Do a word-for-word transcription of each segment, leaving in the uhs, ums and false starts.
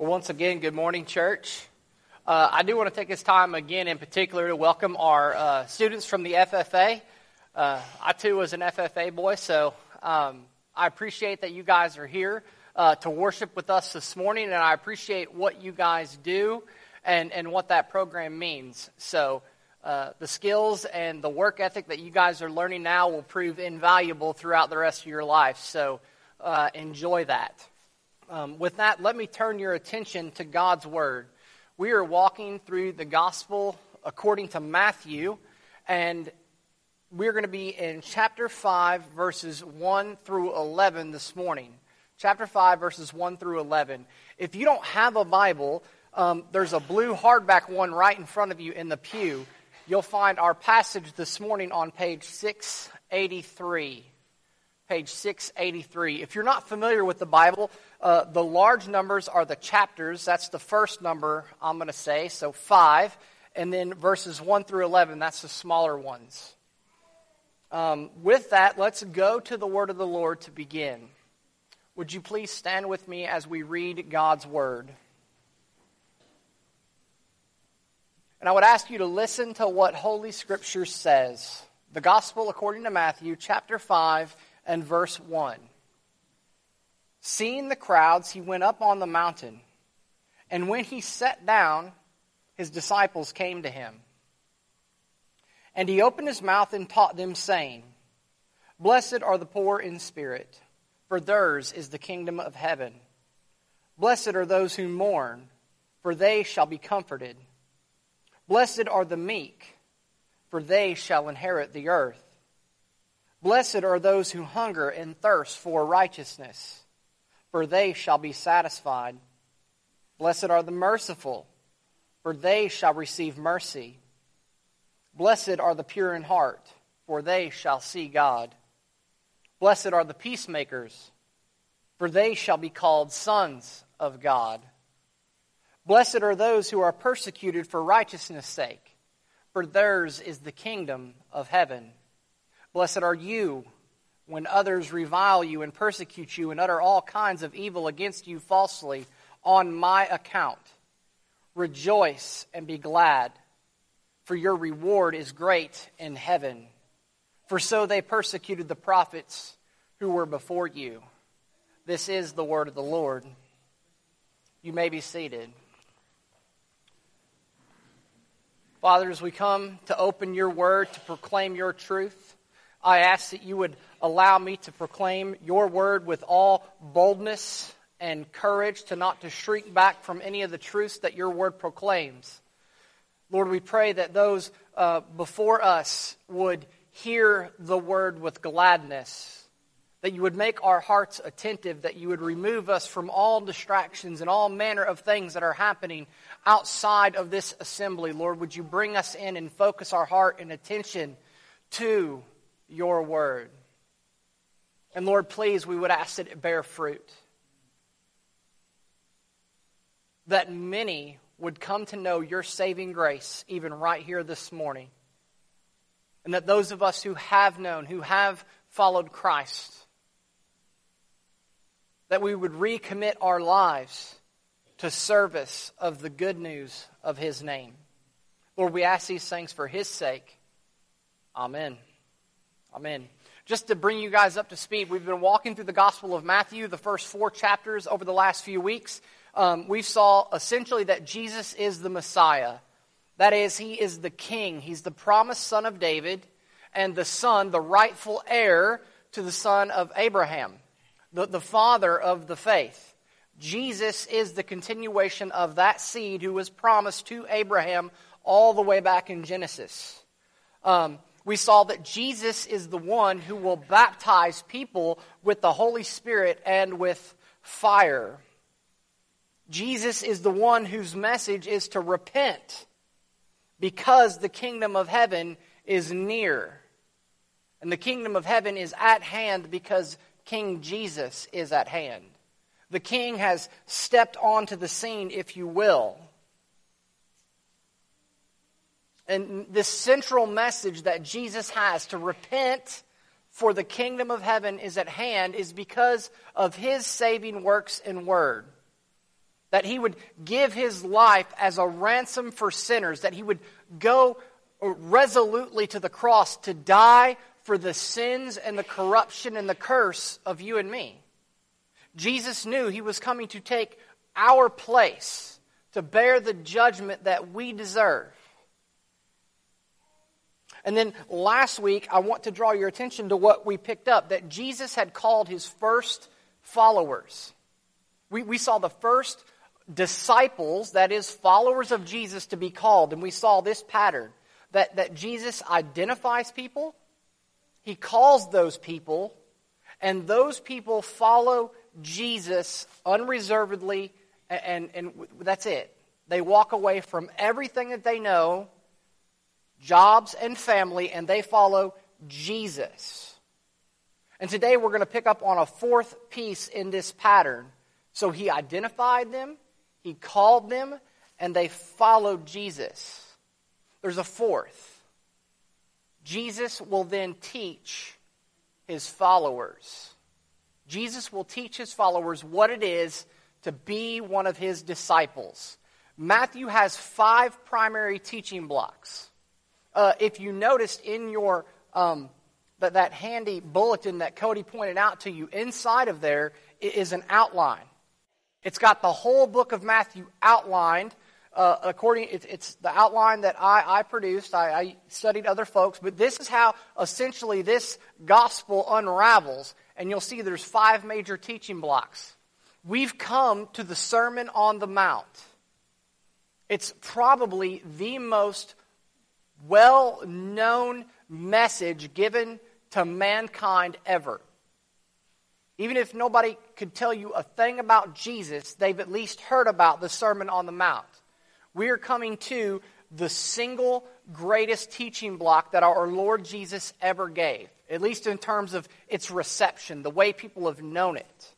once again, good morning, church. Uh, I do want to take this time again in particular to welcome our uh, students from the F F A. Uh, I too was an F F A boy, so um, I appreciate that you guys are here uh, to worship with us this morning, and I appreciate what you guys do and, and what that program means. So uh, the skills and the work ethic that you guys are learning now will prove invaluable throughout the rest of your life, so uh, enjoy that. Um, with that, let me turn your attention to God's Word. We are walking through the Gospel according to Matthew, and we're going to be in chapter five, verses one through eleven this morning. Chapter five, verses one through eleven. If you don't have a Bible, um, there's a blue hardback one right in front of you in the pew. You'll find our passage this morning on page six eighty-three. Page six eighty-three. If you're not familiar with the Bible, uh, the large numbers are the chapters. That's the first number I'm going to say, so five. And then verses one through eleven, that's the smaller ones. Um, with that, let's go to the Word of the Lord to begin. Would you please stand with me as we read God's Word? And I would ask you to listen to what Holy Scripture says. The Gospel according to Matthew, chapter five, and verse one. Seeing the crowds, he went up on the mountain, and when he sat down, his disciples came to him. And he opened his mouth and taught them, saying, Blessed are the poor in spirit, for theirs is the kingdom of heaven. Blessed are those who mourn, for they shall be comforted. Blessed are the meek, for they shall inherit the earth. Blessed are those who hunger and thirst for righteousness, for they shall be satisfied. Blessed are the merciful, for they shall receive mercy. Blessed are the pure in heart, for they shall see God. Blessed are the peacemakers, for they shall be called sons of God. Blessed are those who are persecuted for righteousness' sake, for theirs is the kingdom of heaven. Blessed are you when others revile you and persecute you and utter all kinds of evil against you falsely on my account. Rejoice and be glad, for your reward is great in heaven. For so they persecuted the prophets who were before you. This is the word of the Lord. You may be seated. Father, as we come to open your word, to proclaim your truth, I ask that you would allow me to proclaim your word with all boldness and courage, to not to shrink back from any of the truths that your word proclaims. Lord, we pray that those uh, before us would hear the word with gladness, that you would make our hearts attentive, that you would remove us from all distractions and all manner of things that are happening outside of this assembly. Lord, would you bring us in and focus our heart and attention to your word. And Lord, please, we would ask that it bear fruit. That many would come to know your saving grace even right here this morning. And that those of us who have known, who have followed Christ, that we would recommit our lives to service of the good news of his name. Lord, we ask these things for his sake. Amen. Amen. Just to bring you guys up to speed, we've been walking through the Gospel of Matthew, the first four chapters over the last few weeks. Um, we saw essentially that Jesus is the Messiah. That is, he is the King. He's the promised son of David and the son, the rightful heir to the son of Abraham, the, the father of the faith. Jesus is the continuation of that seed who was promised to Abraham all the way back in Genesis. Um We saw that Jesus is the one who will baptize people with the Holy Spirit and with fire. Jesus is the one whose message is to repent because the kingdom of heaven is near. And the kingdom of heaven is at hand because King Jesus is at hand. The king has stepped onto the scene, if you will. And this central message that Jesus has to repent, for the kingdom of heaven is at hand, is because of his saving works and word. that he would give his life as a ransom for sinners, that he would go resolutely to the cross to die for the sins and the corruption and the curse of you and me. Jesus knew he was coming to take our place, to bear the judgment that we deserve. And then last week, I want to draw your attention to what we picked up, that Jesus had called his first followers. We, we saw the first disciples, that is, followers of Jesus, to be called. And we saw this pattern, that, that Jesus identifies people, he calls those people, and those people follow Jesus unreservedly, and, and, and that's it. They walk away from everything that they know, jobs and family, and they follow Jesus. And today we're going to pick up on a fourth piece in this pattern. So he identified them, he called them, and they followed Jesus. There's a fourth. Jesus will then teach his followers. Jesus will teach his followers what it is to be one of his disciples. Matthew has five primary teaching blocks. Uh, if you noticed in your um, that, that handy bulletin that Cody pointed out to you, inside of there is an outline. It's got the whole book of Matthew outlined. Uh, according, it's, it's the outline that I, I produced. I, I studied other folks, but this is how essentially this gospel unravels. And you'll see there's five major teaching blocks. We've come to the Sermon on the Mount. It's probably the most well-known message given to mankind ever. Even if nobody could tell you a thing about Jesus, they've at least heard about the Sermon on the Mount. We are coming to the single greatest teaching block that our Lord Jesus ever gave, at least in terms of its reception, the way people have known it.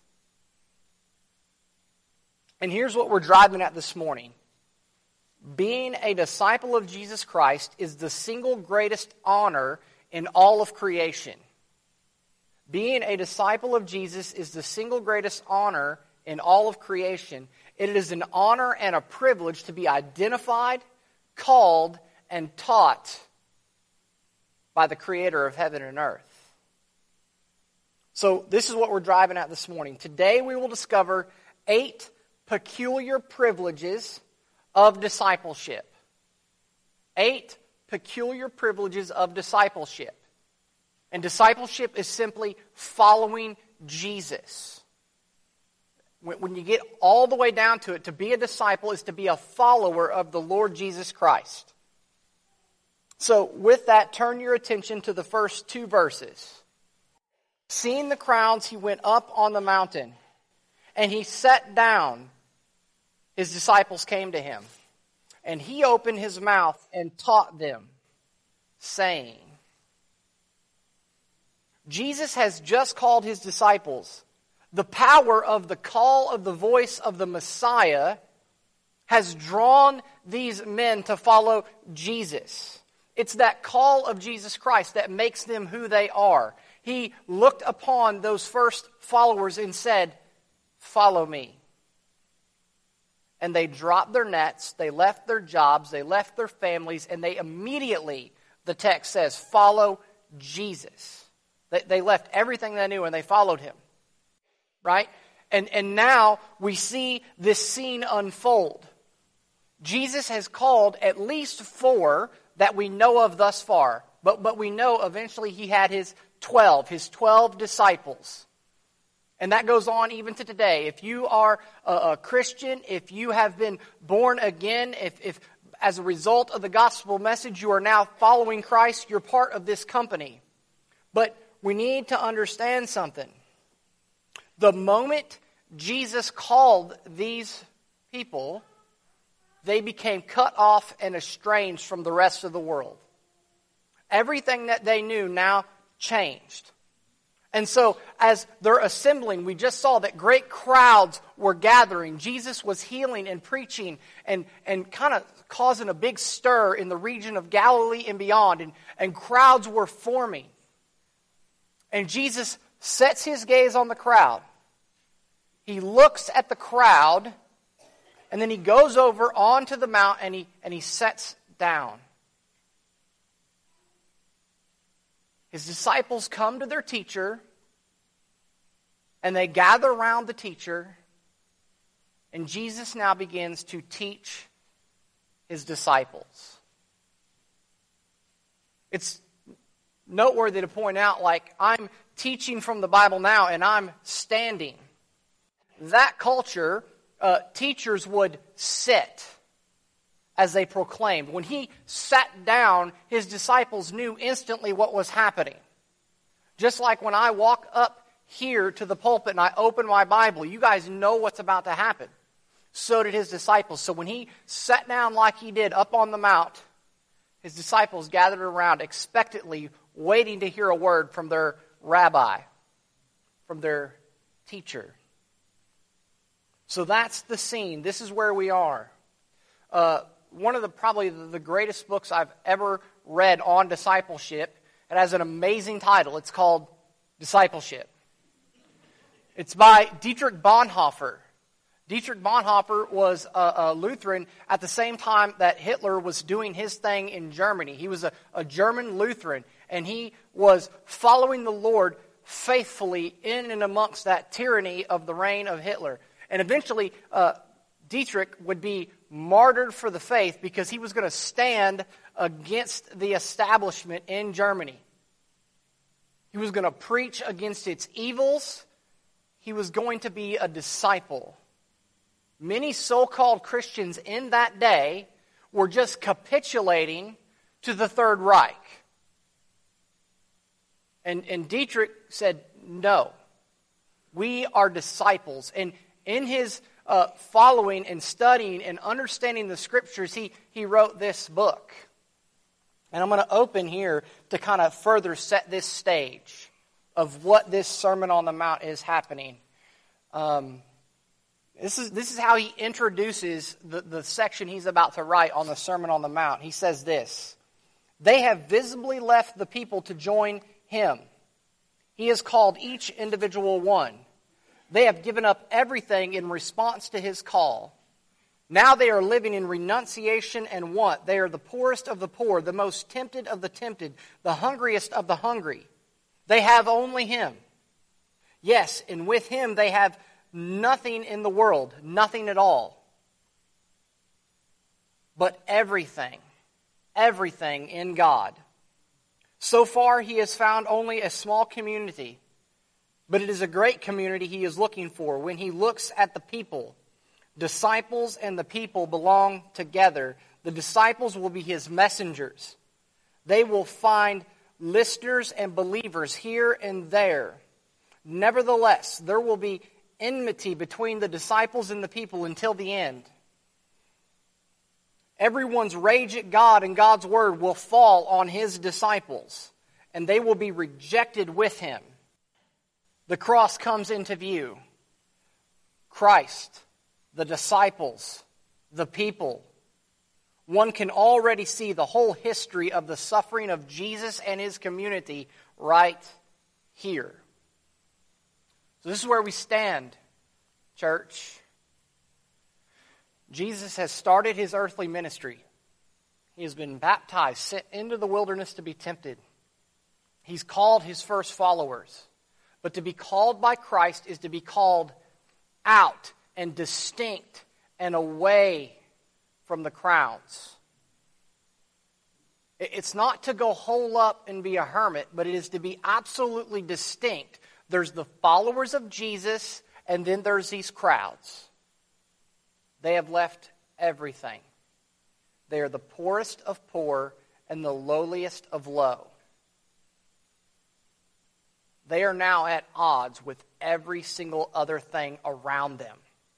And here's what we're driving at this morning. Being a disciple of Jesus Christ is the single greatest honor in all of creation. Being a disciple of Jesus is the single greatest honor in all of creation. It is an honor and a privilege to be identified, called, and taught by the Creator of heaven and earth. So this is what we're driving at this morning. Today we will discover eight peculiar privileges of discipleship. Eight peculiar privileges of discipleship. And discipleship is simply following Jesus. When you get all the way down to it, to be a disciple is to be a follower of the Lord Jesus Christ. So with that, turn your attention to the first two verses. Seeing the crowds, he went up on the mountain, and he sat down. His disciples came to him, and he opened his mouth and taught them, saying, Jesus has just called his disciples. The power of the call of the voice of the Messiah has drawn these men to follow Jesus. It's that call of Jesus Christ that makes them who they are. He looked upon those first followers and said, follow me. And they dropped their nets, they left their jobs, they left their families, and they immediately, the text says, follow Jesus. They, they left everything they knew and they followed him. Right? And, and now we see this scene unfold. Jesus has called at least four that we know of thus far. But, but we know eventually he had his twelve, his twelve disciples. And that goes on even to today. If you are a, a Christian, if you have been born again, if, if as a result of the gospel message you are now following Christ, you're part of this company. But we need to understand something. The moment Jesus called these people, they became cut off and estranged from the rest of the world. Everything that they knew now changed. And so as they're assembling, we just saw that great crowds were gathering. Jesus was healing and preaching and, and kind of causing a big stir in the region of Galilee and beyond. And, and crowds were forming. And Jesus sets his gaze on the crowd. He looks at the crowd And then he goes over onto the mount and he, and he sits down. His disciples come to their teacher, and they gather around the teacher, and Jesus now begins to teach his disciples. It's noteworthy to point out, like, I'm teaching from the Bible now, and I'm standing. That culture, uh, teachers would sit as they proclaimed. When he sat down, his disciples knew instantly what was happening. Just like when I walk up here to the pulpit and I open my Bible, you guys know what's about to happen. So did his disciples. So when he sat down like he did up on the mount, his disciples gathered around expectantly, waiting to hear a word from their rabbi, from their teacher. So that's the scene. This is where we are. Uh, one of the probably the greatest books I've ever read on discipleship. It has an amazing title. It's called Discipleship. It's by Dietrich Bonhoeffer. Dietrich Bonhoeffer was a, a Lutheran at the same time that Hitler was doing his thing in Germany. He was a, a German Lutheran, and he was following the Lord faithfully in and amongst that tyranny of the reign of Hitler. And eventually, uh, Dietrich would be martyred for the faith because he was going to stand against the establishment in Germany. He was going to preach against its evils. He was going to be a disciple. Many so-called Christians in that day were just capitulating to the Third Reich. And, and Dietrich said, no, we are disciples. And in his uh, following and studying and understanding the Scriptures, he, he wrote this book. And I'm going to open here to kind of further set this stage of what this Sermon on the Mount is happening. Um, this is this is how he introduces the, the section he's about to write on the Sermon on the Mount. He says this: they have visibly left the people to join him. He has called each individual one. They have given up everything in response to his call. Now they are living in renunciation and want. They are the poorest of the poor, the most tempted of the tempted, the hungriest of the hungry. They have only him. Yes, and with him they have nothing in the world, nothing at all. But everything, everything in God. So far he has found only a small community, but it is a great community he is looking for. When he looks at the people, disciples and the people belong together. The disciples will be his messengers. They will find listeners and believers here and there. Nevertheless, there will be enmity between the disciples and the people until the end. Everyone's rage at God and God's word will fall on his disciples, and they will be rejected with him. The cross comes into view. Christ, the disciples, the people. One can already see the whole history of the suffering of Jesus and his community right here. So this is where we stand, church. Jesus has started his earthly ministry. He has been baptized, sent into the wilderness to be tempted. He's called his first followers. But to be called by Christ is to be called out and distinct and away from the crowds. It's not to go hole up and be a hermit, but it is to be absolutely distinct. There's the followers of Jesus, and then there's these crowds. They have left everything. They are the poorest of poor and the lowliest of low. They are now at odds with every single other thing around them.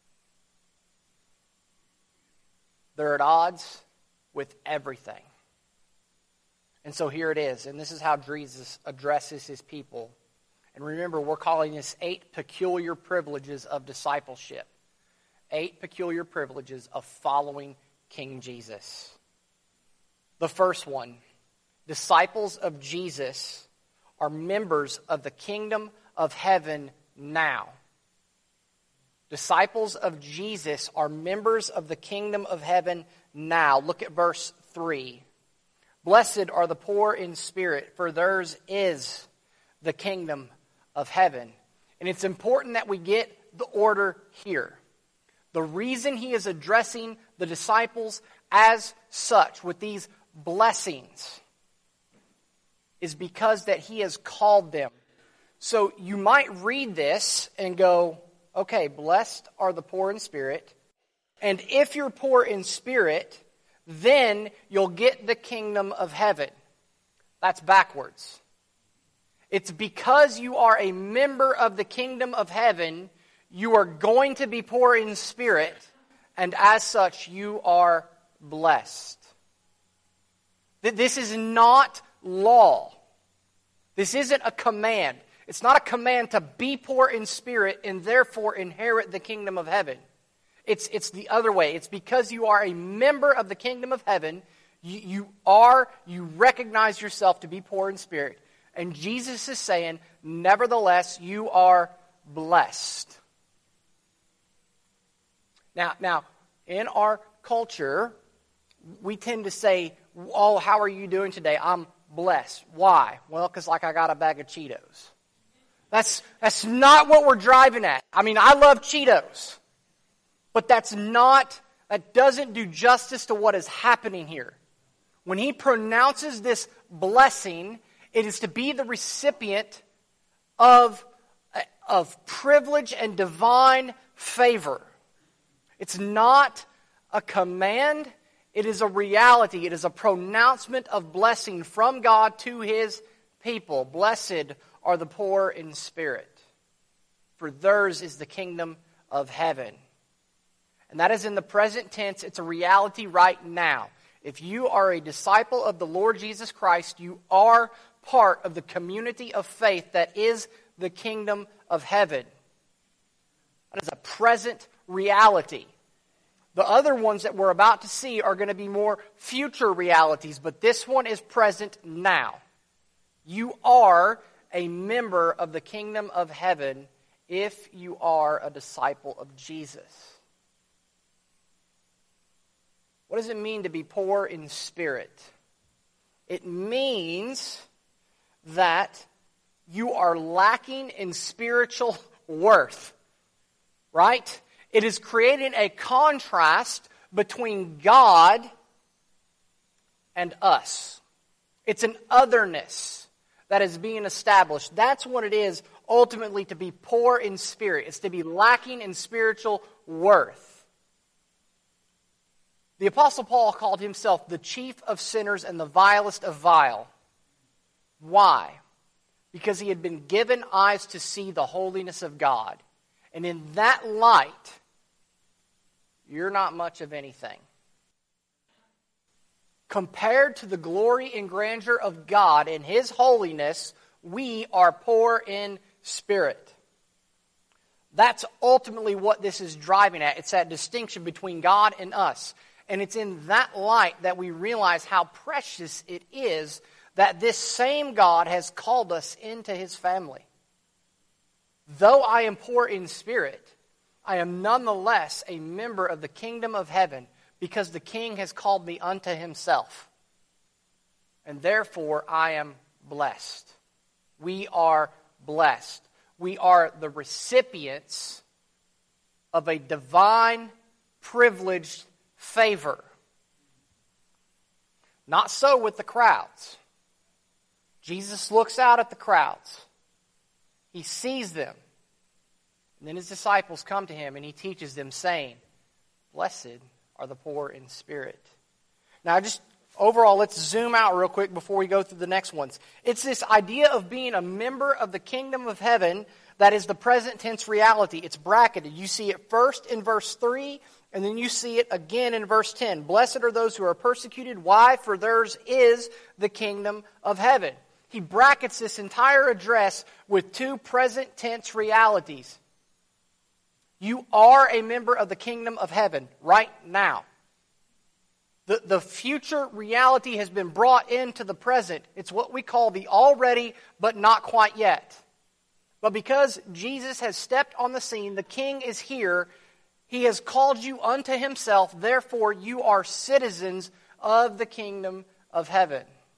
They're at odds with everything. And so here it is, and this is how Jesus addresses his people. And remember, we're calling this eight peculiar privileges of discipleship. Eight peculiar privileges of following King Jesus. The first one, disciples of Jesus are members of the kingdom of heaven now. Disciples of Jesus are members of the kingdom of heaven now. Look at verse three. Blessed are the poor in spirit, for theirs is the kingdom of heaven. And it's important that we get the order here. The reason he is addressing the disciples as such with these blessings is because that he has called them. So you might read this and go, okay, blessed are the poor in spirit. And if you're poor in spirit, then you'll get the kingdom of heaven. That's backwards. It's because you are a member of the kingdom of heaven, you are going to be poor in spirit, and as such, you are blessed. This is not law. This isn't a command. It's not a command to be poor in spirit and therefore inherit the kingdom of heaven. It's, it's the other way. It's because you are a member of the kingdom of heaven, you, you are, you recognize yourself to be poor in spirit. And Jesus is saying, nevertheless, you are blessed. Now, now, in our culture, we tend to say, oh, how are you doing today? I'm blessed. Why? Well, because like I got a bag of Cheetos. That's, that's not what we're driving at. I mean, I love Cheetos. But that's not, that doesn't do justice to what is happening here. When he pronounces this blessing, it is to be the recipient of, of privilege and divine favor. It's not a command, it is a reality. It is a pronouncement of blessing from God to his people. Blessed are the poor in spirit, for theirs is the kingdom of heaven. And that is in the present tense. It's a reality right now. If you are a disciple of the Lord Jesus Christ, you are part of the community of faith that is the kingdom of heaven. That is a present reality. The other ones that we're about to see are going to be more future realities, but this one is present now. You are a member of the kingdom of heaven if you are a disciple of Jesus. What does it mean to be poor in spirit? It means that you are lacking in spiritual worth, right? It is creating a contrast between God and us. It's an otherness that is being established. That's what it is ultimately to be poor in spirit. It's to be lacking in spiritual worth. The Apostle Paul called himself the chief of sinners and the vilest of vile. Why? Because he had been given eyes to see the holiness of God. And in that light, you're not much of anything. Compared to the glory and grandeur of God and his holiness, we are poor in spirit. That's ultimately what this is driving at. It's that distinction between God and us. And it's in that light that we realize how precious it is that this same God has called us into his family. Though I am poor in spirit, I am nonetheless a member of the kingdom of heaven because the King has called me unto himself. And therefore I am blessed. We are blessed. We are the recipients of a divine, privileged favor. Not so with the crowds. Jesus looks out at the crowds. He sees them. And then his disciples come to him and he teaches them, saying, blessed are the poor in spirit. Now just overall, let's zoom out real quick before we go through the next ones. It's this idea of being a member of the kingdom of heaven that is the present tense reality. It's bracketed. You see it first in verse three, and then you see it again in verse ten. Blessed are those who are persecuted. Why? For theirs is the kingdom of heaven. He brackets this entire address with two present tense realities. You are a member of the kingdom of heaven right now. The, the future reality has been brought into the present. It's what we call the already but not quite yet. But because Jesus has stepped on the scene, the King is here, He has called you unto Himself, therefore you are citizens of the kingdom of heaven.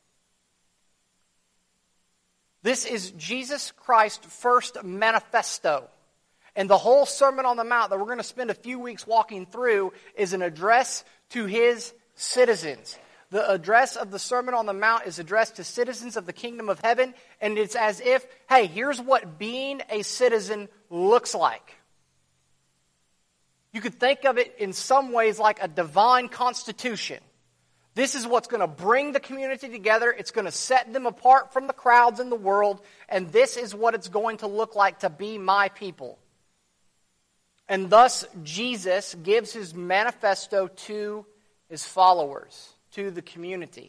This is Jesus Christ's first manifesto. And the whole Sermon on the Mount that we're going to spend a few weeks walking through is an address to His citizens. The address of the Sermon on the Mount is addressed to citizens of the kingdom of heaven, and it's as if, hey, here's what being a citizen looks like. You could think of it in some ways like a divine constitution. This is what's going to bring the community together. It's going to set them apart from the crowds in the world, and this is what it's going to look like to be my people. And thus, Jesus gives His manifesto to His followers, to the community.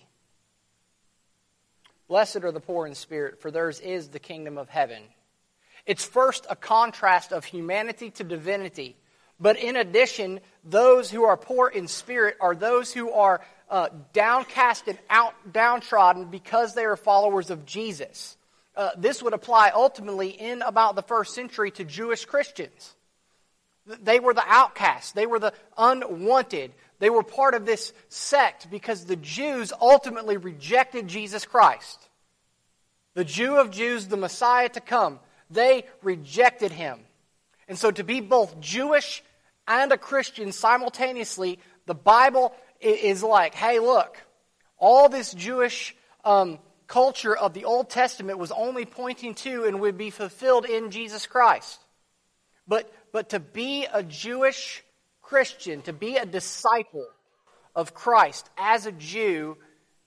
Blessed are the poor in spirit, for theirs is the kingdom of heaven. It's first a contrast of humanity to divinity. But in addition, those who are poor in spirit are those who are uh, downcast and out, downtrodden because they are followers of Jesus. Uh, this would apply ultimately in about the first century to Jewish Christians. They were the outcasts. They were the unwanted. They were part of this sect because the Jews ultimately rejected Jesus Christ. The Jew of Jews, the Messiah to come, they rejected Him. And so to be both Jewish and a Christian simultaneously, the Bible is like, hey, look, all this Jewish um, culture of the Old Testament was only pointing to and would be fulfilled in Jesus Christ. But But to be a Jewish Christian, to be a disciple of Christ as a Jew,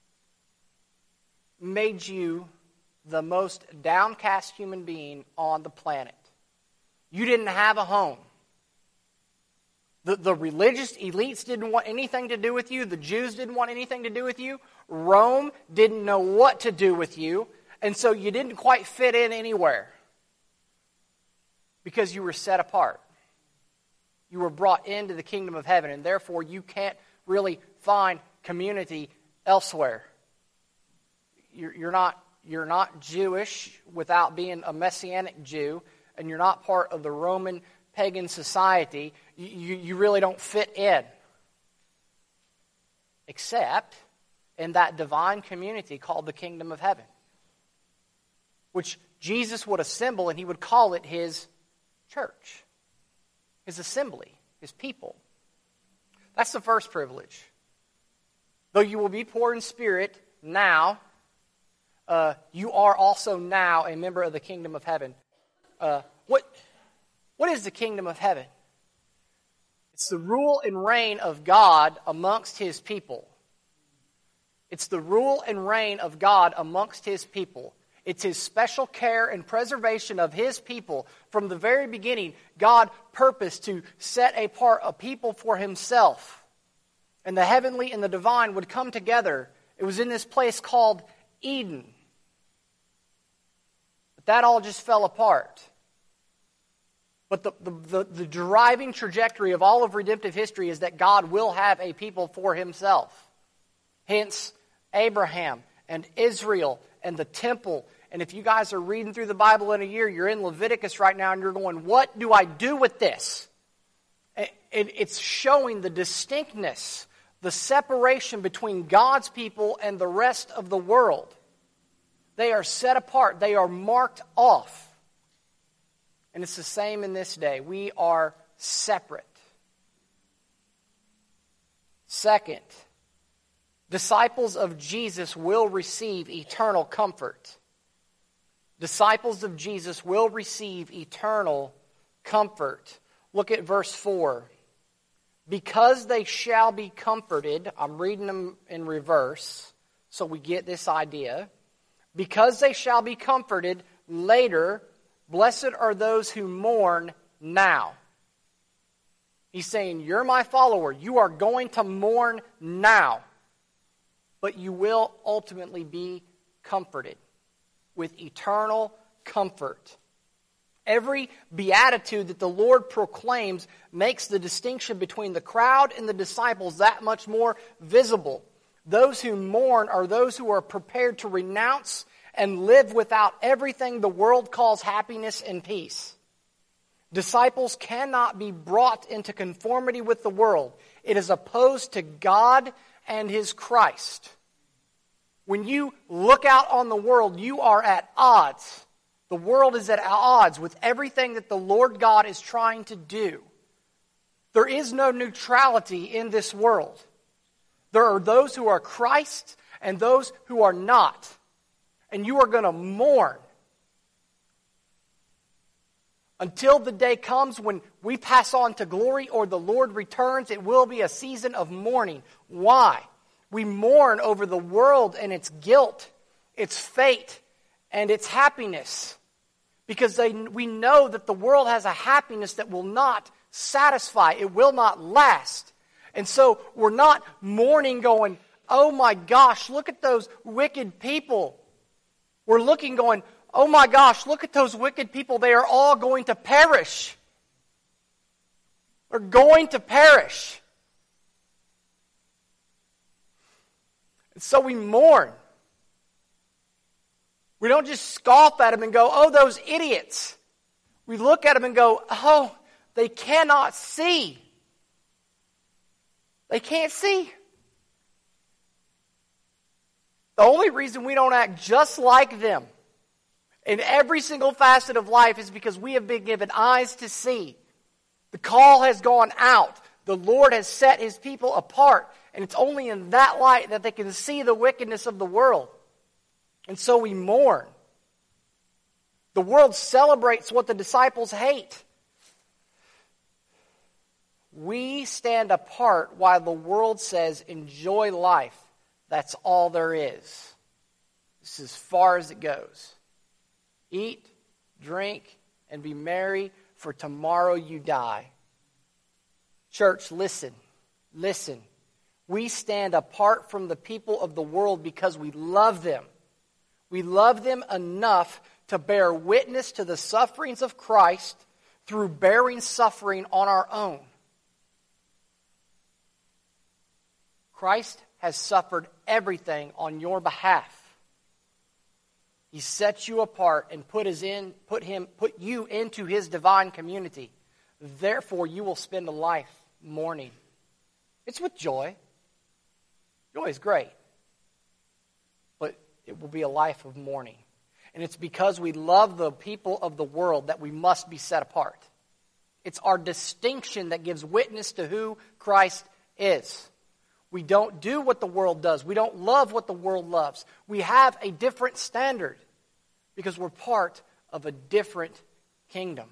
made you the most downcast human being on the planet. You didn't have a home. The, the religious elites didn't want anything to do with you. The Jews didn't want anything to do with you. Rome didn't know what to do with you. And so you didn't quite fit in anywhere. Because you were set apart. You were brought into the kingdom of heaven, and therefore you can't really find community elsewhere. You're, you're not, you're not Jewish without being a Messianic Jew, and you're not part of the Roman pagan society. You, you, you really don't fit in. Except in that divine community called the kingdom of heaven. Which Jesus would assemble, and He would call it His church, His assembly, His people. That's the first privilege. Though you will be poor in spirit now, uh, you are also now a member of the kingdom of heaven. Uh, what, what is the kingdom of heaven? It's the rule and reign of God amongst His people. It's the rule and reign of God amongst His people. It's His special care and preservation of His people. From the very beginning, God purposed to set apart a people for Himself. And the heavenly and the divine would come together. It was in this place called Eden. But that all just fell apart. But the, the, the, the driving trajectory of all of redemptive history is that God will have a people for Himself. Hence, Abraham and Israel and the temple. And if you guys are reading through the Bible in a year, you're in Leviticus right now and you're going, what do I do with this? It's showing the distinctness, the separation between God's people and the rest of the world. They are set apart. They are marked off. And it's the same in this day. We are separate. Second, disciples of Jesus will receive eternal comfort. Disciples of Jesus will receive eternal comfort. Look at verse four. Because they shall be comforted, I'm reading them in reverse so we get this idea. Because they shall be comforted later, blessed are those who mourn now. He's saying, you're my follower. You are going to mourn now. But you will ultimately be comforted with eternal comfort. Every beatitude that the Lord proclaims makes the distinction between the crowd and the disciples that much more visible. Those who mourn are those who are prepared to renounce and live without everything the world calls happiness and peace. Disciples cannot be brought into conformity with the world. It is opposed to God and His Christ. When you look out on the world, you are at odds. The world is at odds with everything that the Lord God is trying to do. There is no neutrality in this world. There are those who are Christ and those who are not. And you are going to mourn until the day comes when we pass on to glory or the Lord returns. It will be a season of mourning. Why? We mourn over the world and its guilt, its fate, and its happiness. Because they, we know that the world has a happiness that will not satisfy. It will not last. And so we're not mourning going, oh my gosh, look at those wicked people. We're looking going, oh my gosh, look at those wicked people. They are all going to perish. They're going to perish. And so we mourn. We don't just scoff at them and go, oh, those idiots. We look at them and go, oh, they cannot see. They can't see. The only reason we don't act just like them in every single facet of life is because we have been given eyes to see. The call has gone out. The Lord has set His people apart. And it's only in that light that they can see the wickedness of the world. And so we mourn. The world celebrates what the disciples hate. We stand apart while the world says, enjoy life. That's all there is. This is as far as it goes. Eat, drink, and be merry, for tomorrow you die. Church, listen. Listen. We stand apart from the people of the world because we love them. We love them enough to bear witness to the sufferings of Christ through bearing suffering on our own. Christ has suffered everything on your behalf. He set you apart and put his in, put him, put you into His divine community. Therefore, you will spend a life mourning. It's with joy. Joy is great. But it will be a life of mourning. And it's because we love the people of the world that we must be set apart. It's our distinction that gives witness to who Christ is. We don't do what the world does. We don't love what the world loves. We have a different standard because we're part of a different kingdom.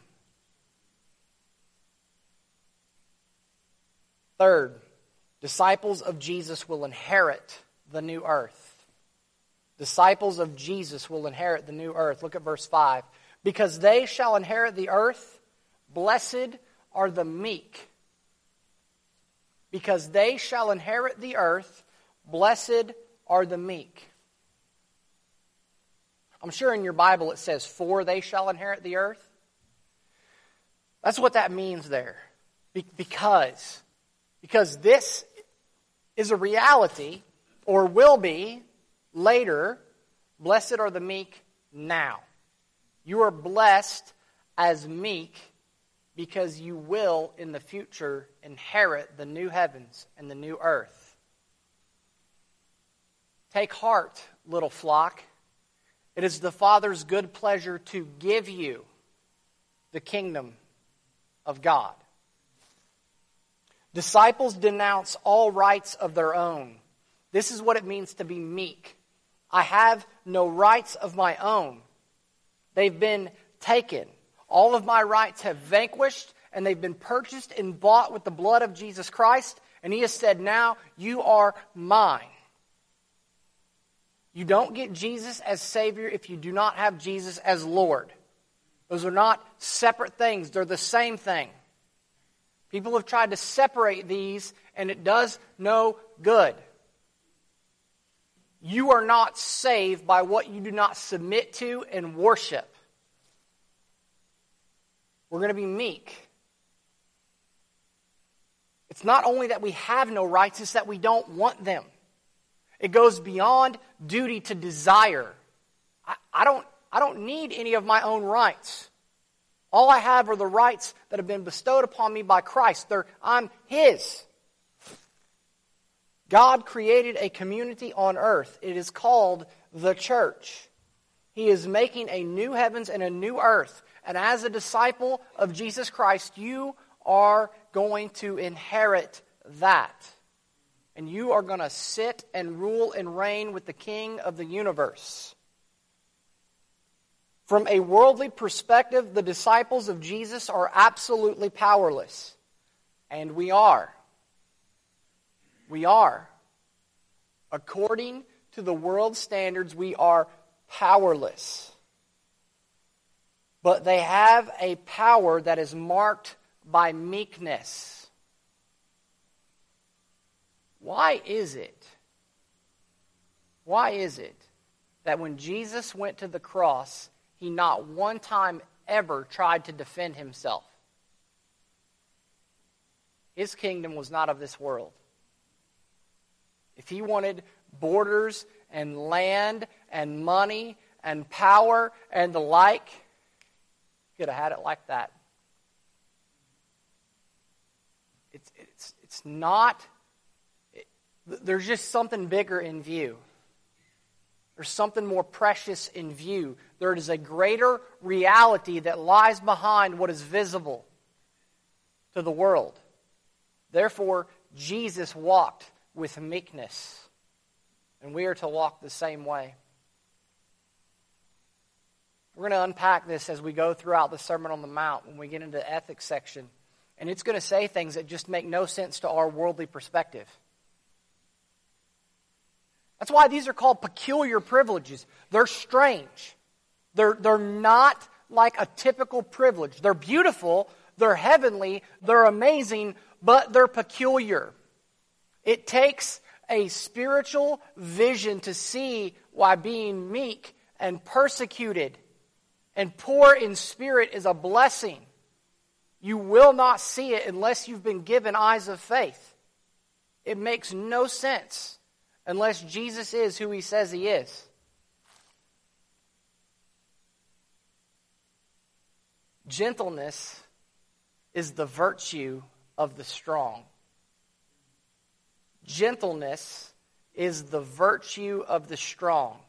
Third, disciples of Jesus will inherit the new earth. Disciples of Jesus will inherit the new earth. Look at verse five. Because they shall inherit the earth, blessed are the meek. Because they shall inherit the earth, blessed are the meek. I'm sure in your Bible it says, for they shall inherit the earth. That's what that means there. Be- because. Because this is a reality, or will be later. Blessed are the meek now. You are blessed as meek because you will, in the future, inherit the new heavens and the new earth. Take heart, little flock. It is the Father's good pleasure to give you the kingdom of God. Disciples denounce all rights of their own. This is what it means to be meek. I have no rights of my own. They've been taken. All of my rights have vanquished, and they've been purchased and bought with the blood of Jesus Christ. And He has said, now you are mine. You don't get Jesus as Savior if you do not have Jesus as Lord. Those are not separate things. They're the same thing. People have tried to separate these, and it does no good. You are not saved by what you do not submit to and worship. We're going to be meek. It's not only that we have no rights, it's that we don't want them. It goes beyond duty to desire. I, I don't I don't need any of my own rights. All I have are the rights that have been bestowed upon me by Christ. They're, I'm His. God created a community on earth. It is called the church. He is making a new heavens and a new earth. And as a disciple of Jesus Christ, you are going to inherit that. And you are going to sit and rule and reign with the King of the universe. From a worldly perspective, the disciples of Jesus are absolutely powerless. And we are. We are. According to the world's standards, we are powerless. But they have a power that is marked by meekness. Why is it? Why is it that when Jesus went to the cross, He not one time ever tried to defend Himself? His kingdom was not of this world. If He wanted borders and land and money and power and the like, He could have had it like that. It's, it's, it's not, it, there's just something bigger in view. There's something more precious in view. There is a greater reality that lies behind what is visible to the world. Therefore, Jesus walked with meekness. And we are to walk the same way. We're going to unpack this as we go throughout the Sermon on the Mount when we get into the ethics section. And it's going to say things that just make no sense to our worldly perspective. That's why these are called peculiar privileges. They're strange. They're, they're not like a typical privilege. They're beautiful, they're heavenly, they're amazing, but they're peculiar. It takes a spiritual vision to see why being meek and persecuted and poor in spirit is a blessing. You will not see it unless you've been given eyes of faith. It makes no sense unless Jesus is who He says He is. Gentleness is the virtue of the strong. Gentleness is the virtue of the strong.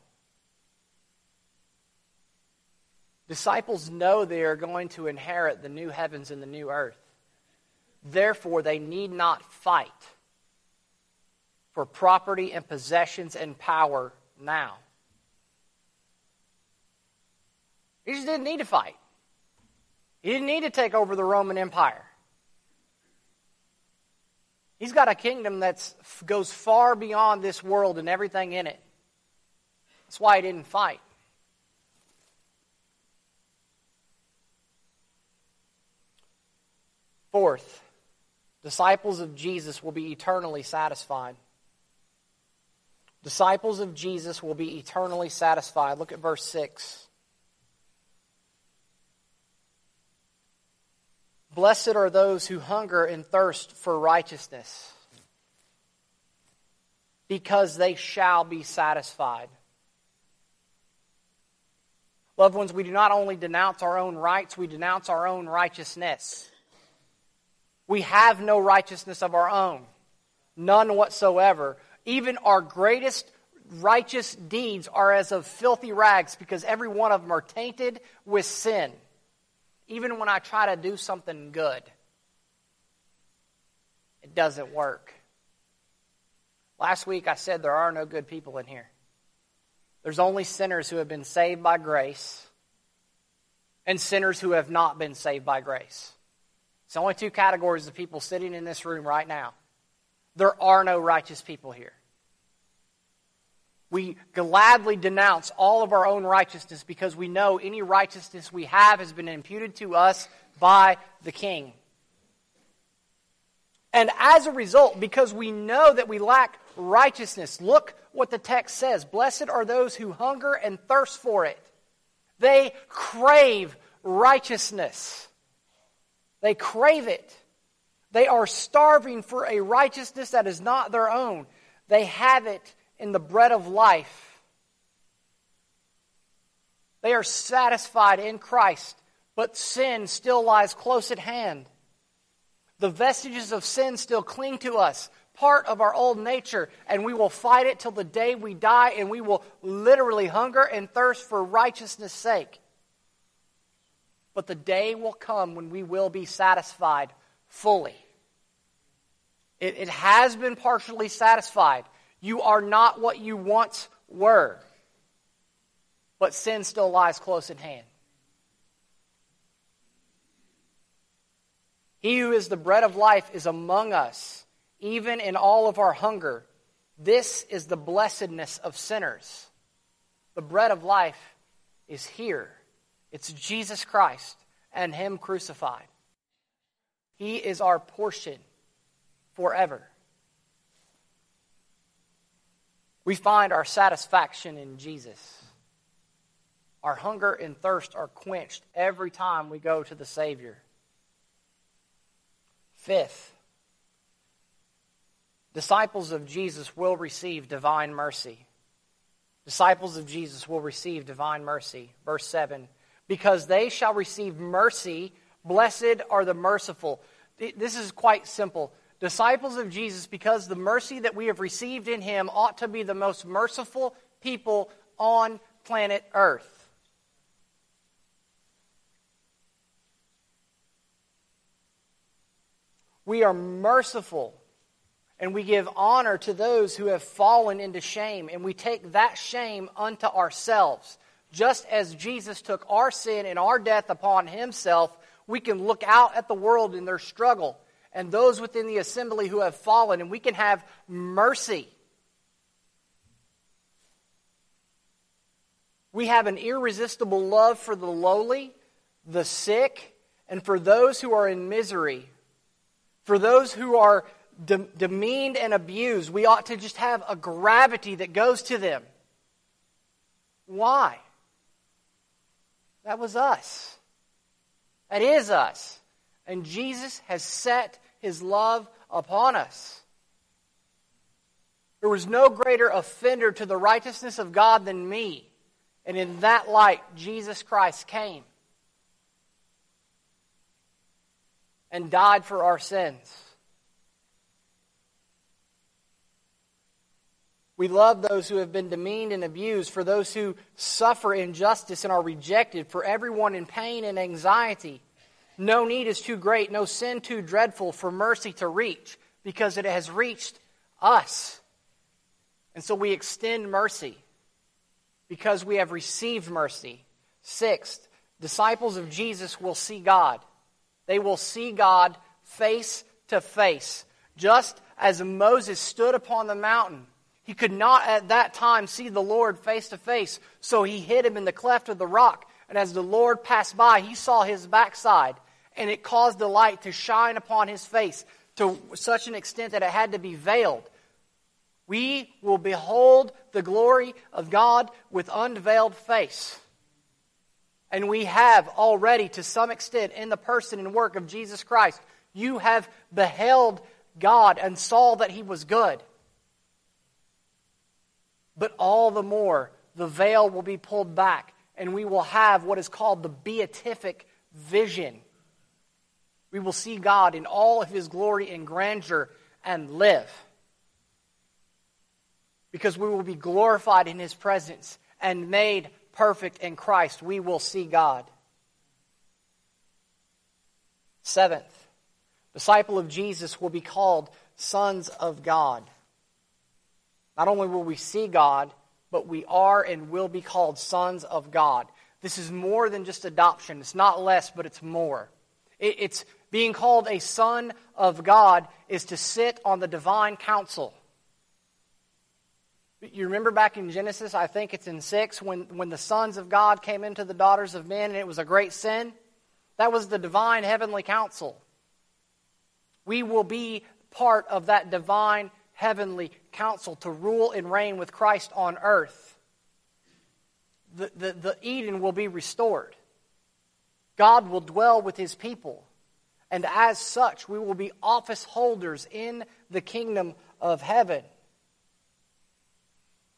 Disciples know they are going to inherit the new heavens and the new earth. Therefore, they need not fight for property and possessions and power now. He just didn't need to fight. He didn't need to take over the Roman Empire. He's got a kingdom that goes far beyond this world and everything in it. That's why He didn't fight. Fourth, disciples of Jesus will be eternally satisfied. Disciples of Jesus will be eternally satisfied. Look at verse six. Blessed are those who hunger and thirst for righteousness, because they shall be satisfied. Loved ones, we do not only denounce our own rights, we denounce our own righteousness. We have no righteousness of our own. None whatsoever. Even our greatest righteous deeds are as of filthy rags, because every one of them are tainted with sin. Even when I try to do something good, it doesn't work. Last week I said there are no good people in here. There's only sinners who have been saved by grace and sinners who have not been saved by grace. It's only two categories of people sitting in this room right now. There are no righteous people here. We gladly denounce all of our own righteousness because we know any righteousness we have has been imputed to us by the King. And as a result, because we know that we lack righteousness, look what the text says. Blessed are those who hunger and thirst for it. They crave righteousness. They crave it. They are starving for a righteousness that is not their own. They have it in the bread of life. They are satisfied in Christ, but sin still lies close at hand. The vestiges of sin still cling to us, part of our old nature, and we will fight it till the day we die, and we will literally hunger and thirst for righteousness' sake. But the day will come when we will be satisfied fully. It, it has been partially satisfied. You are not what you once were. But sin still lies close at hand. He who is the bread of life is among us, even in all of our hunger. This is the blessedness of sinners. The bread of life is here. It's Jesus Christ and Him crucified. He is our portion forever. We find our satisfaction in Jesus. Our hunger and thirst are quenched every time we go to the Savior. Fifth, disciples of Jesus will receive divine mercy. Disciples of Jesus will receive divine mercy. Verse seven, because they shall receive mercy, blessed are the merciful. This is quite simple. Disciples of Jesus, because the mercy that we have received in Him ought to be the most merciful people on planet Earth. We are merciful, and we give honor to those who have fallen into shame, and we take that shame unto ourselves. Just as Jesus took our sin and our death upon Himself, we can look out at the world in their struggle and those within the assembly who have fallen, and we can have mercy. We have an irresistible love for the lowly, the sick, and for those who are in misery. For those who are de- demeaned and abused, we ought to just have a gravity that goes to them. Why? That was us. That is us. And Jesus has set His love upon us. There was no greater offender to the righteousness of God than me. And in that light, Jesus Christ came and died for our sins. We love those who have been demeaned and abused, for those who suffer injustice and are rejected, for everyone in pain and anxiety. No need is too great, no sin too dreadful for mercy to reach, because it has reached us. And so we extend mercy, because we have received mercy. Sixth, disciples of Jesus will see God. They will see God face to face. Just as Moses stood upon the mountain, he could not at that time see the Lord face to face, so he hid him in the cleft of the rock. And as the Lord passed by, he saw his backside, and it caused the light to shine upon his face to such an extent that it had to be veiled. We will behold the glory of God with unveiled face. And we have already, to some extent, in the person and work of Jesus Christ, you have beheld God and saw that He was good. But all the more, the veil will be pulled back, and we will have what is called the beatific vision. We will see God in all of His glory and grandeur and live. Because we will be glorified in His presence and made perfect in Christ. We will see God. Seventh, disciple of Jesus will be called sons of God. Not only will we see God, but we are and will be called sons of God. This is more than just adoption. It's not less, but it's more. It's being called a son of God is to sit on the divine council. You remember back in Genesis, I think it's in six, when, when the sons of God came into the daughters of men and it was a great sin? That was the divine heavenly council. We will be part of that divine heavenly council to rule and reign with Christ on earth. The, the, the Eden will be restored. God will dwell with His people. And as such, we will be office holders in the kingdom of heaven.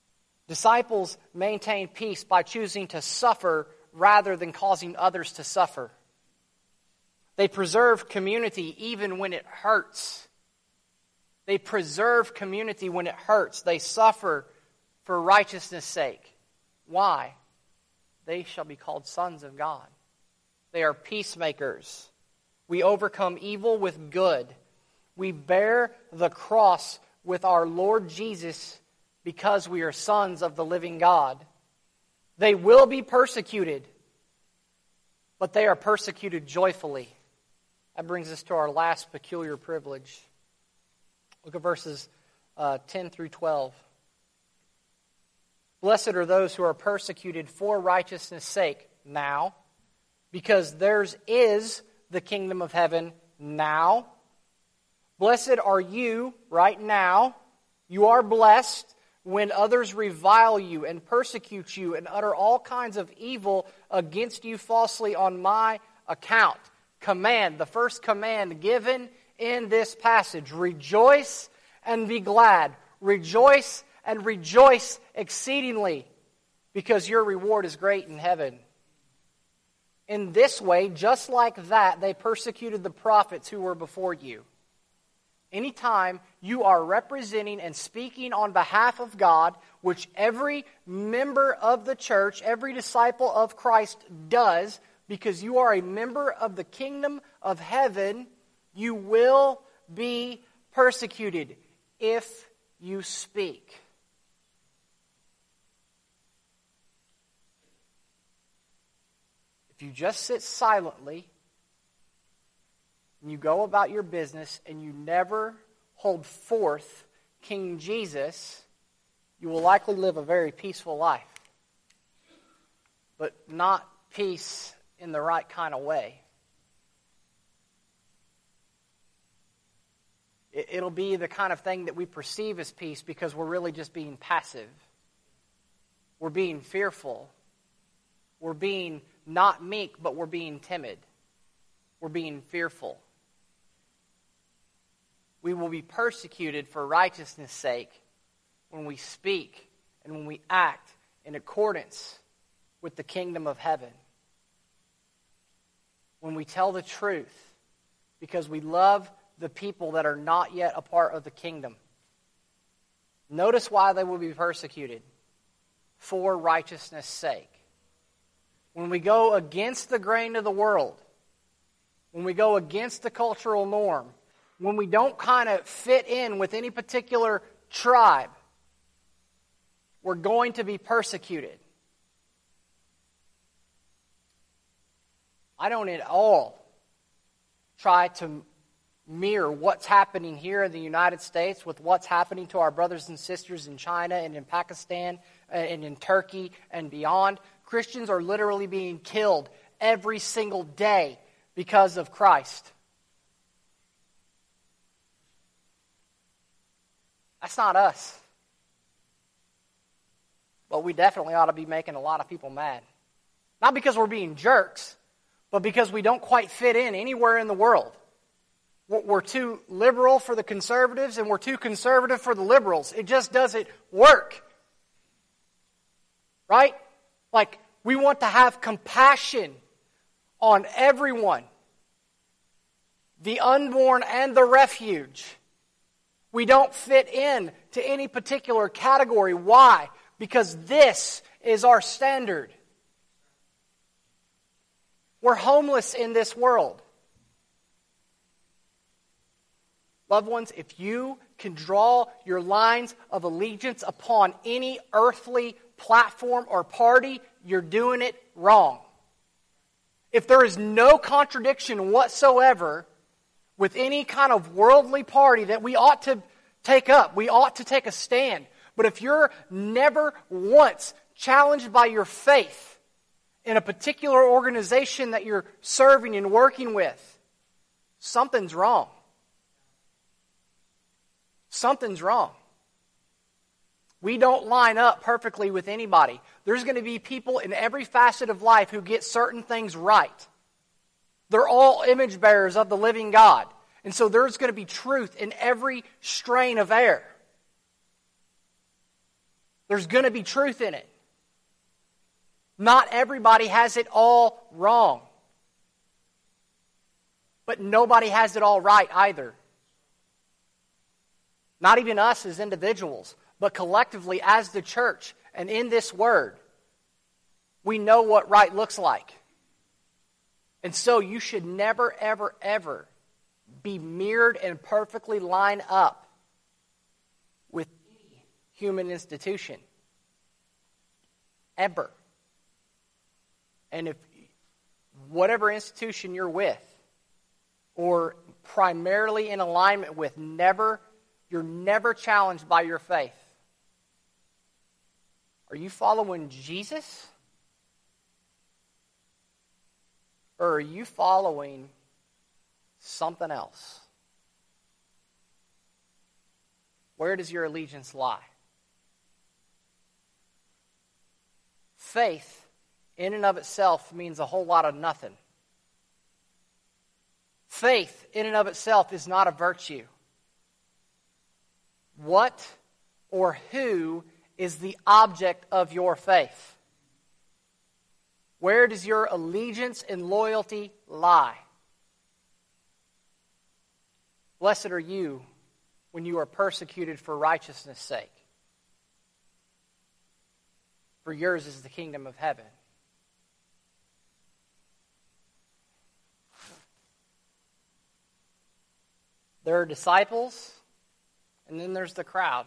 Disciples maintain peace by choosing to suffer rather than causing others to suffer. They preserve community even when it hurts. They preserve community when it hurts. They suffer for righteousness' sake. Why? They shall be called sons of God. They are peacemakers. We overcome evil with good. We bear the cross with our Lord Jesus because we are sons of the living God. They will be persecuted, but they are persecuted joyfully. That brings us to our last peculiar privilege. Look at verses uh, ten through twelve. Blessed are those who are persecuted for righteousness' sake now, because theirs is the kingdom of heaven now. Blessed are you right now. You are blessed when others revile you and persecute you and utter all kinds of evil against you falsely on my account. Command, the first command given in this passage. Rejoice and be glad. Rejoice and rejoice exceedingly, because your reward is great in heaven. In this way, just like that, they persecuted the prophets who were before you. Anytime you are representing and speaking on behalf of God, which every member of the church, every disciple of Christ does, because you are a member of the kingdom of heaven, you will be persecuted if you speak. If you just sit silently and you go about your business and you never hold forth King Jesus, you will likely live a very peaceful life. But not peace in the right kind of way. It'll be the kind of thing that we perceive as peace because we're really just being passive. We're being fearful. We're being not meek, but we're being timid. We're being fearful. We will be persecuted for righteousness' sake when we speak and when we act in accordance with the kingdom of heaven. When we tell the truth because we love the people that are not yet a part of the kingdom. Notice why they will be persecuted. For righteousness' sake. When we go against the grain of the world, when we go against the cultural norm, when we don't kind of fit in with any particular tribe, we're going to be persecuted. I don't at all try to mirror what's happening here in the United States with what's happening to our brothers and sisters in China and in Pakistan and in Turkey and beyond. Christians are literally being killed every single day because of Christ. That's not us. But we definitely ought to be making a lot of people mad. Not because we're being jerks, but because we don't quite fit in anywhere in the world. We're too liberal for the conservatives and we're too conservative for the liberals. It just doesn't work. Right? Like, we want to have compassion on everyone. The unborn and the refuge. We don't fit in to any particular category. Why? Because this is our standard. We're homeless in this world. Loved ones, if you can draw your lines of allegiance upon any earthly platform or party, you're doing it wrong. If there is no contradiction whatsoever with any kind of worldly party that we ought to take up, we ought to take a stand. But if you're never once challenged by your faith in a particular organization that you're serving and working with, something's wrong. Something's wrong. We don't line up perfectly with anybody. There's going to be people in every facet of life who get certain things right. They're all image bearers of the living God. And so there's going to be truth in every strain of air. There's going to be truth in it. Not everybody has it all wrong. But nobody has it all right either. Not even us as individuals, but collectively as the church and in this word, we know what right looks like. And so you should never, ever, ever be mirrored and perfectly line up with any human institution. Ever. And if whatever institution you're with, or primarily in alignment with, never, you're never challenged by your faith. Are you following Jesus? Or are you following something else? Where does your allegiance lie? Faith, in and of itself, means a whole lot of nothing. Faith, in and of itself, is not a virtue. What or who is the object of your faith? Where does your allegiance and loyalty lie? Blessed are you when you are persecuted for righteousness' sake, for yours is the kingdom of heaven. There are disciples, and then there's the crowd.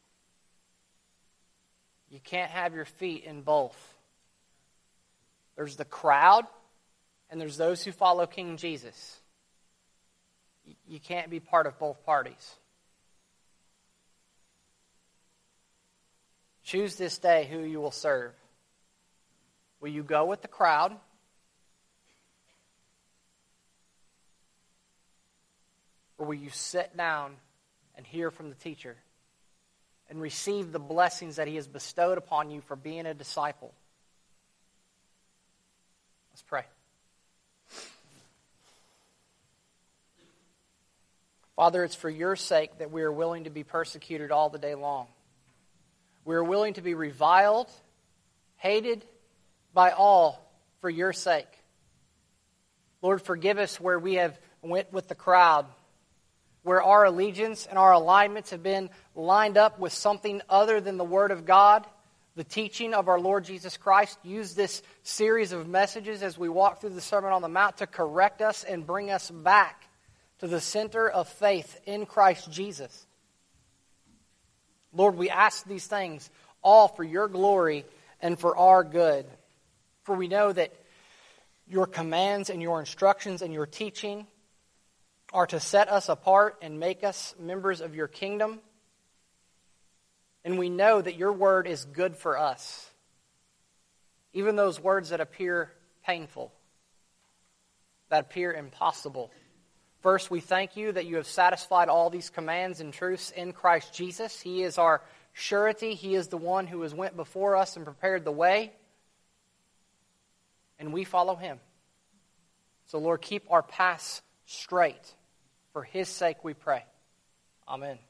You can't have your feet in both. There's the crowd, and there's those who follow King Jesus. You can't be part of both parties. Choose this day who you will serve. Will you go with the crowd? Or will you sit down and hear from the teacher and receive the blessings that he has bestowed upon you for being a disciple? Let's pray. Father, it's for your sake that we are willing to be persecuted all the day long. We are willing to be reviled, hated by all for your sake. Lord, forgive us where we have went with the crowd, where our allegiance and our alignments have been lined up with something other than the Word of God, the teaching of our Lord Jesus Christ. Use this series of messages as we walk through the Sermon on the Mount to correct us and bring us back to the center of faith in Christ Jesus. Lord, we ask these things all for your glory and for our good. For we know that your commands and your instructions and your teaching are to set us apart and make us members of your kingdom. And we know that your word is good for us. Even those words that appear painful, that appear impossible. First, we thank you that you have satisfied all these commands and truths in Christ Jesus. He is our surety. He is the one who has went before us and prepared the way. And we follow him. So, Lord, keep our paths straight. For his sake we pray. Amen.